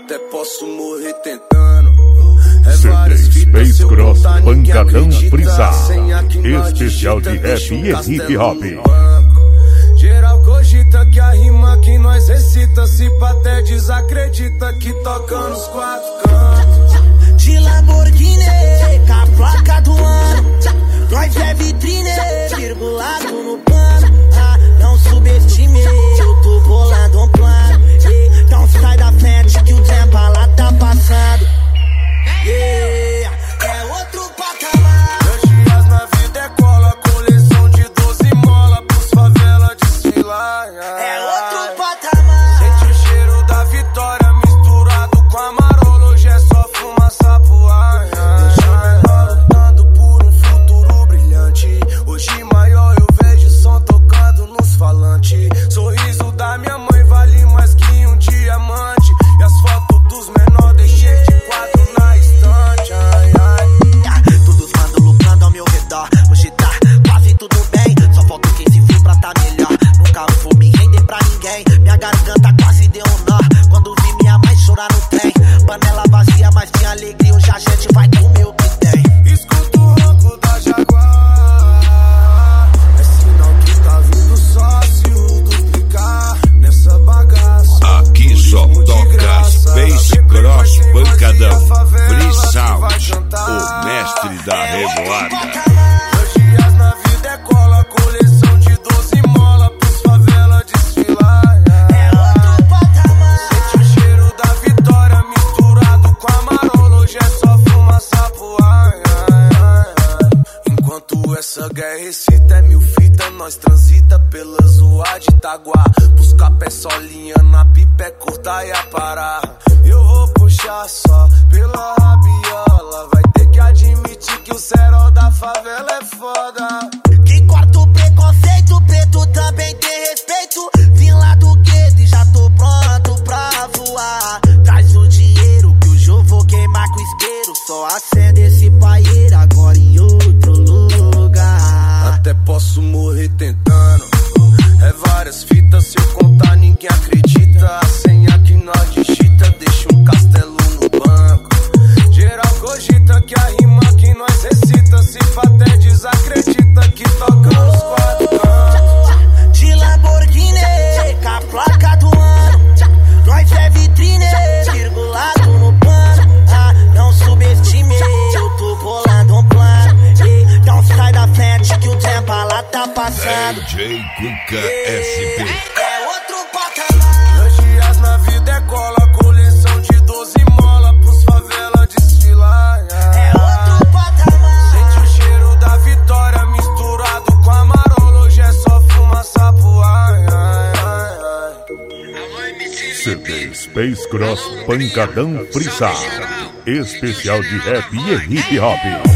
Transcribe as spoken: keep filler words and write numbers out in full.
Até posso morrer tentando. É C várias D fitas, Space se eu Cross contar, ninguém Pancadão acredita. Frisa. Senha que nós Especial de digita, rap deixa um e hip castelo hop. no banco. Geral cogita que a rima que nós recita, se pá até desacredita que toca nos quatro cantos. De Lamborghini, com a placa do ano, nós é vitrine, virgulado no pano. Ah, não subestime, eu tô bolando um plano. Então sai da frente que o tempo lá tá passando. Yeah, é outro patamar. Meus dias na vida é cola, coleção de doze mola pros favela desfilar. É outro patamar. Sente o cheiro da vitória misturado com a marola, hoje é só fumaça pro ar. Deixa ela lutando por um futuro brilhante. Hoje maior eu vejo som tocando nos falantes. Sorriso da minha mãe vale mais que um diamante. E as fotos dos menores deixei de quadro na estante. Ai, ai. Todos mandam lucrando ao meu redor. Hoje tá quase tudo bem, só falta quem se for pra tá melhor. Nunca vou me render pra ninguém. Minha garganta quase deu um nó quando vi minha mãe chorar no trem. Panela vazia, mas tinha alegria. Hoje a gente vai comer o que tem. Escuta o ronco da Jaguar. É sinal que tá vindo sócio duplicar nessa bagaça. Aqui só toca Space Cross Pancadão Frisa, o mestre da revoada. Meus dias na vida é cola, coleção de doze mola pros favela desfilar. É outro patamar. Sente o cheiro da vitória misturado com a marola, hoje é só fumaça pro ar. Enquanto essa guerra excita, é mil fita, nós transita pela zoa de Itaguá. Buscar pé solinha na pipa é curta e a parar. Eu vou puxar só pela rabiola, vai ter que admitir que o cerol da favela é foda. Que corta o preconceito, preto também tem respeito. Vim lá do gueto e já tô pronto pra voar. Traz o dinheiro que hoje eu vou queimar com isqueiro. Só acende esse paieiro agora em outro lugar. Até posso morrer tentando. É várias fitas, se eu contar ninguém acredita. A senha que nós digita deixa um castelo no banco. Geral cogita que a rima que nós recita, se pá até desacredita que toca nos quatro cantos. De Lamborghini, com a placa do ano, nós é vitrine, virgulado no pano. Ah, não subestime, eu tô bolando um plano. Então sai da frente que o tempo lá tá passando. D J Cuca S P. É outro patamar. Meus dias na vida é cola, coleção de doze mola pros favela desfilar. É outro patamar. Sente o cheiro da vitória misturado com a marola, hoje é só fumaça pro ar. C D Space Cross Pancadão Frisa. Especial de rap e hip hop.